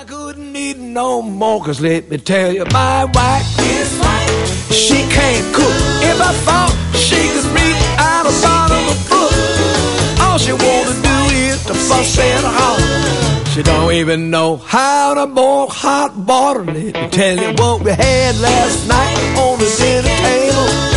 couldn't eat no more, 'cause let me tell you, my wife is right. She can't cook. If I thought she could reach out a bottom of foot, all she wanna do is to fuss and holler. She don't even know how to boil hot water. Let me tell you what we had last night on the dinner table.